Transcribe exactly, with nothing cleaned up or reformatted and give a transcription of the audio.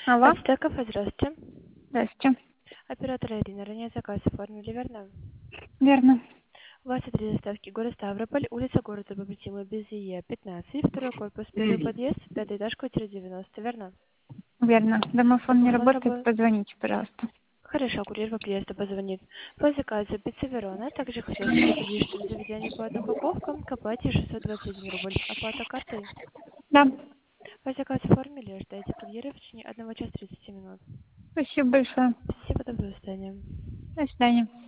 Алло, Ацтеков, здравствуйте. здрасте. Оператор Ирина, ранее заказ оформили, верно? Верно, У вас адрес доставки город Ставрополь, улица города Побратимы, Безие, пятнадцать, второй корпус, первый подъезд, пятый этаж, квартира девяносто, верно? верно. Домофон не Домофон работает, работает. позвоните, пожалуйста. Хорошо, курьер по приезду позвонит. По заказу пицца Верона. Также хотелось предупредить, что в заведении по одной упаковкам к оплате шестьсот двадцать один рубль. Оплата картой. Да, По заказу оформили, ждайте курьера в течение одного часа тридцати минут. спасибо большое. Спасибо, доброго свидания. До свидания.